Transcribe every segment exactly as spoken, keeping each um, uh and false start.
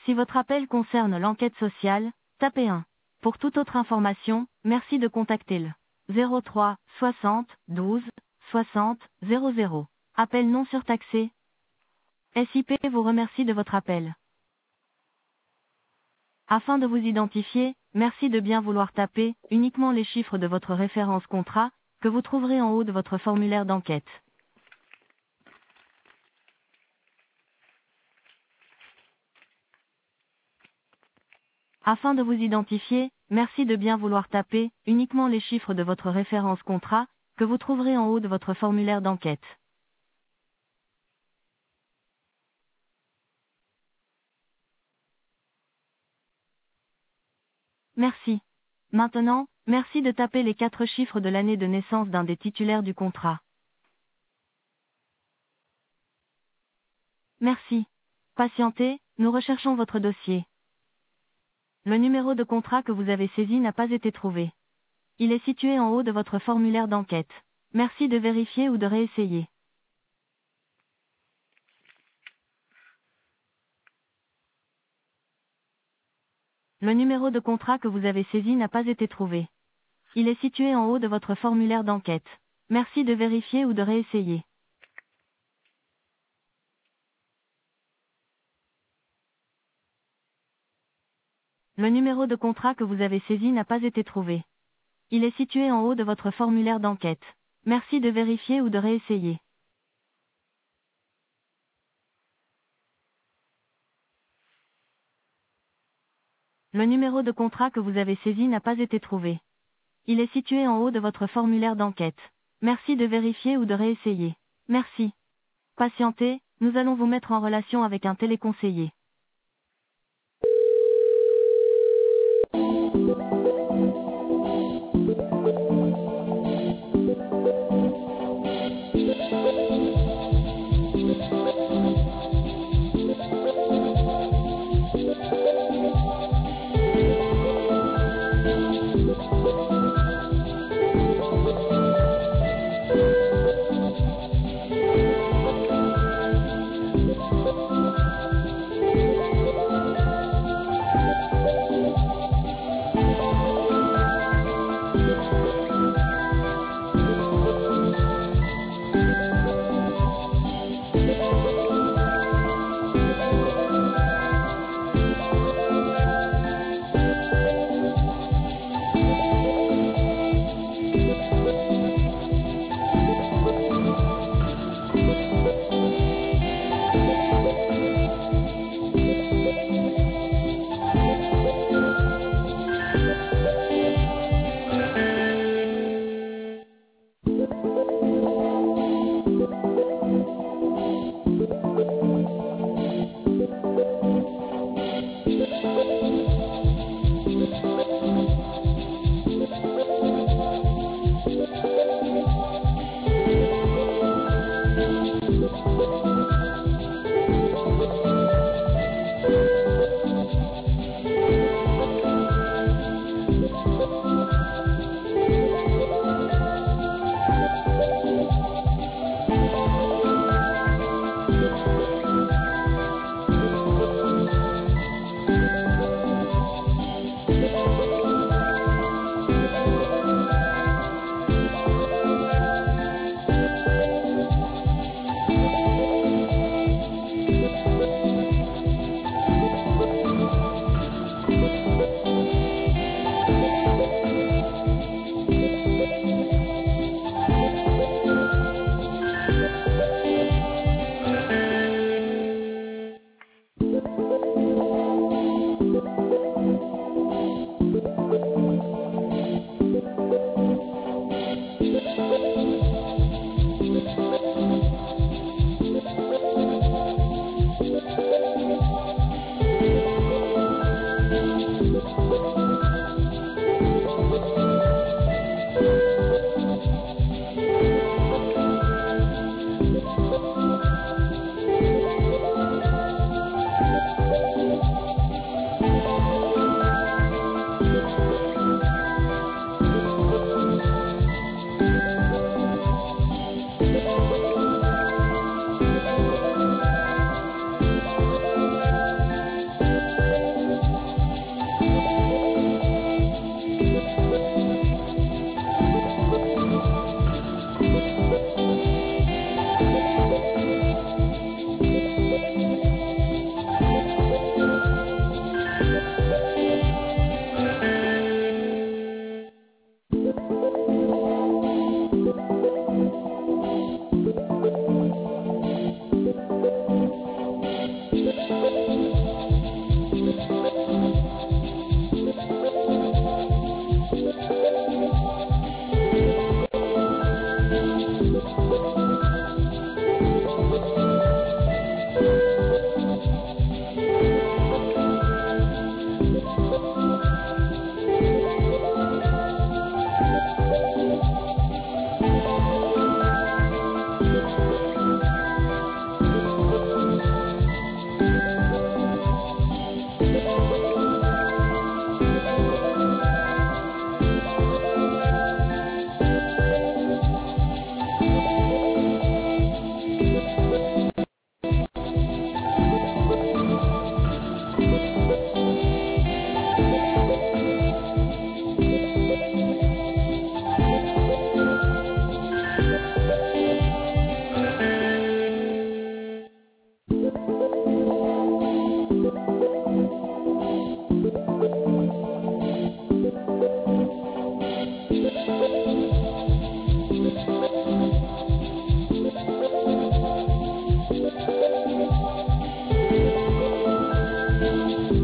Si votre appel concerne l'enquête sociale, tapez un. Pour toute autre information, merci de contacter le zéro trois soixante douze soixante zéro zéro. Appel non surtaxé. S I P vous remercie de votre appel. Afin de vous identifier, merci de bien vouloir taper uniquement les chiffres de votre référence contrat, que vous trouverez en haut de votre formulaire d'enquête. Afin de vous identifier, merci de bien vouloir taper uniquement les chiffres de votre référence contrat, que vous trouverez en haut de votre formulaire d'enquête. Merci. Maintenant, merci de taper les quatre chiffres de l'année de naissance d'un des titulaires du contrat. Merci. Patientez, nous recherchons votre dossier. Le numéro de contrat que vous avez saisi n'a pas été trouvé. Il est situé en haut de votre formulaire d'enquête. Merci de vérifier ou de réessayer. Le numéro de contrat que vous avez saisi n'a pas été trouvé. Il est situé en haut de votre formulaire d'enquête. Merci de vérifier ou de réessayer. Le numéro de contrat que vous avez saisi n'a pas été trouvé. Il est situé en haut de votre formulaire d'enquête. Merci de vérifier ou de réessayer. Le numéro de contrat que vous avez saisi n'a pas été trouvé. Il est situé en haut de votre formulaire d'enquête. Merci de vérifier ou de réessayer. Merci. Patientez, nous allons vous mettre en relation avec un téléconseiller.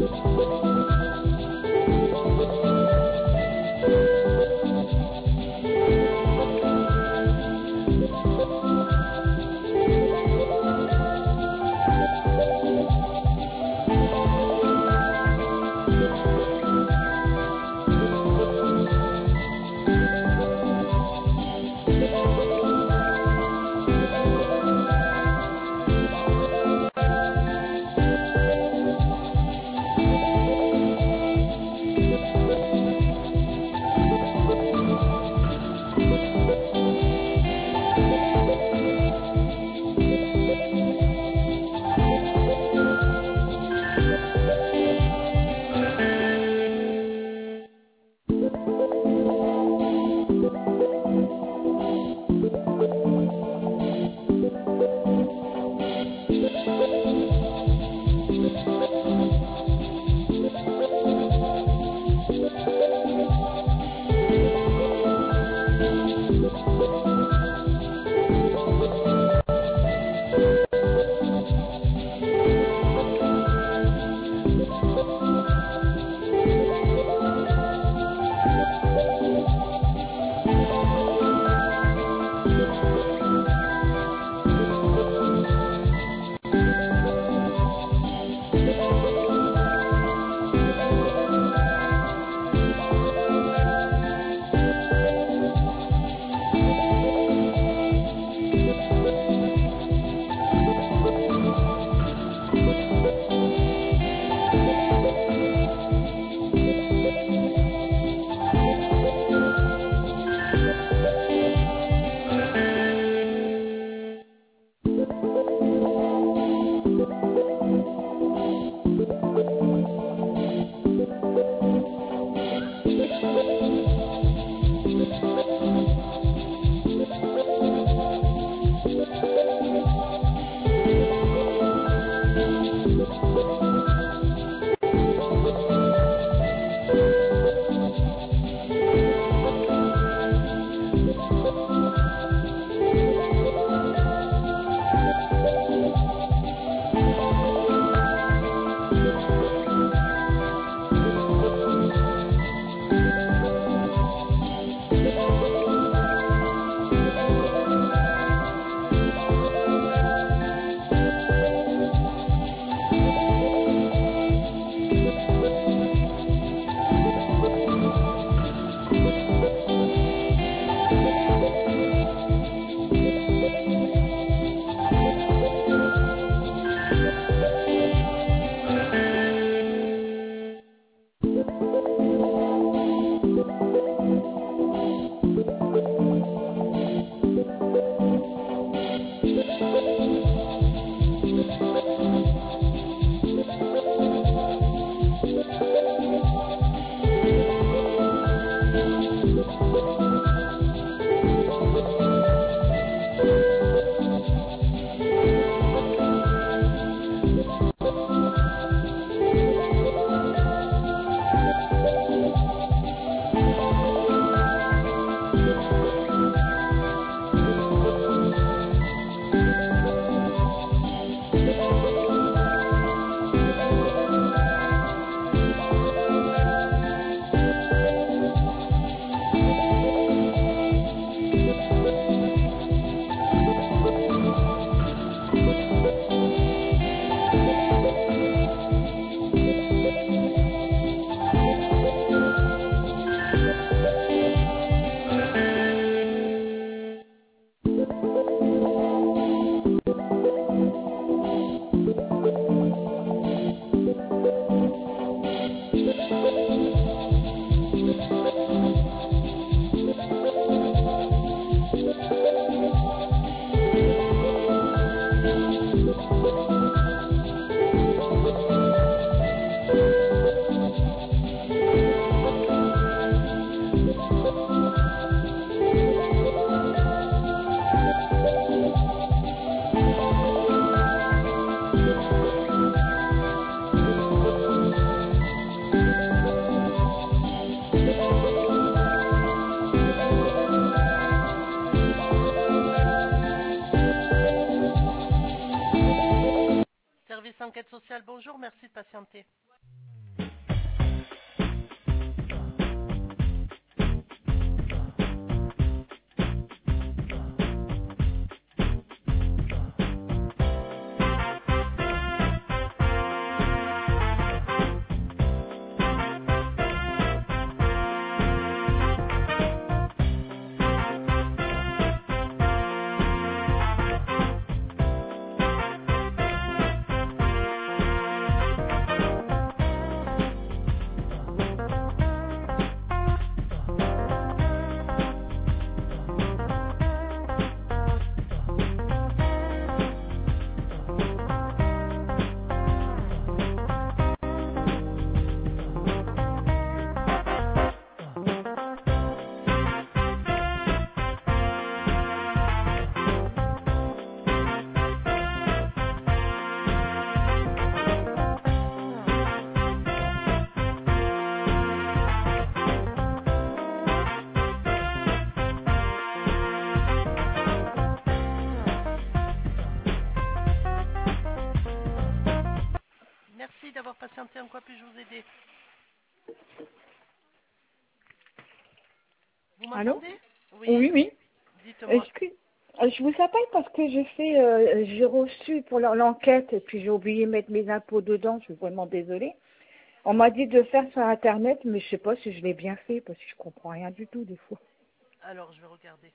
Service enquête sociale, bonjour, merci de patienter. en quoi puis-je vous aider? Vous Allô? m'entendez? Oui, Oui, oui. dites-moi. Excuse, euh, je vous appelle parce que j'ai fait, euh, j'ai reçu pour l'en- l'enquête et puis j'ai oublié de mettre mes impôts dedans. Je suis vraiment désolée. On m'a dit de faire sur Internet, mais je sais pas si je l'ai bien fait parce que je comprends rien du tout des fois. Alors, je vais regarder.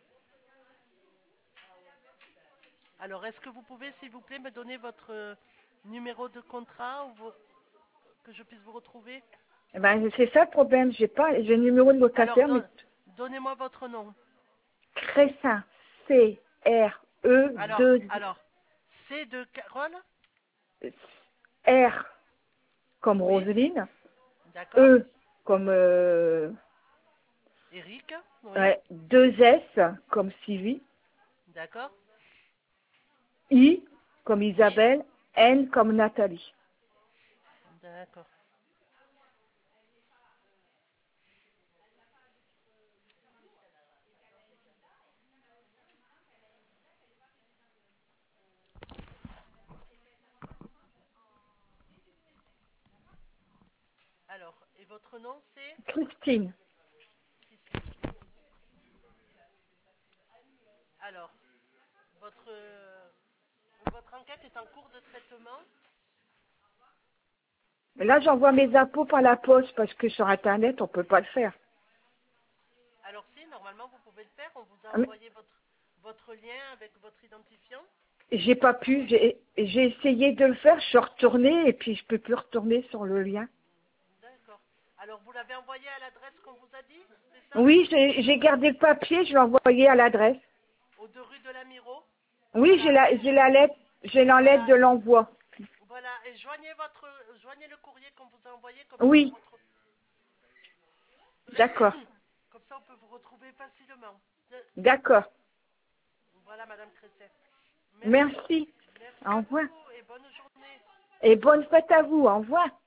Alors, est-ce que vous pouvez, s'il vous plaît, me donner votre euh, numéro de contrat ou vos- que je puisse vous retrouver? Eh ben, c'est ça le problème. J'ai pas, j'ai le numéro de Alors, locataire, mais don- donnez-moi votre nom. très simple. C R E Alors, deux alors, C de Carole? R comme Oui, Roselyne, d'accord. E comme euh, Eric? Oui, ouais, deux S comme Sylvie, d'accord. I comme Oui, Isabelle, N comme Nathalie. d'accord. Alors, et votre nom, c'est Christine. Christine. Alors, votre, euh, votre enquête est en cours de traitement. Mais là, j'envoie mes impôts par la poste parce que sur Internet, on peut pas le faire. Alors si, normalement, vous pouvez le faire. On vous a Ah, mais envoyé votre, votre lien avec votre identifiant. j'ai pas pu. J'ai j'ai essayé de le faire. Je suis retournée et puis je peux plus retourner sur le lien. D'accord. Alors, vous l'avez envoyé à l'adresse qu'on vous a dit, c'est ça? Oui, j'ai j'ai gardé le papier. Je l'ai envoyé à l'adresse. Aux deux rue de la Miro. Oui, j'ai Voilà. la j'ai la lettre. J'ai la lettre Voilà. de l'envoi. Voilà. Et joignez votre, joignez le courrier qu'on vous a envoyé, comme ça on Oui, vous retrouve. d'accord, Comme ça, on peut vous retrouver facilement. d'accord. Voilà, Madame Cresset. Merci. Merci. Merci Au à revoir. vous et bonne journée. Et bonne fête à vous. Au revoir.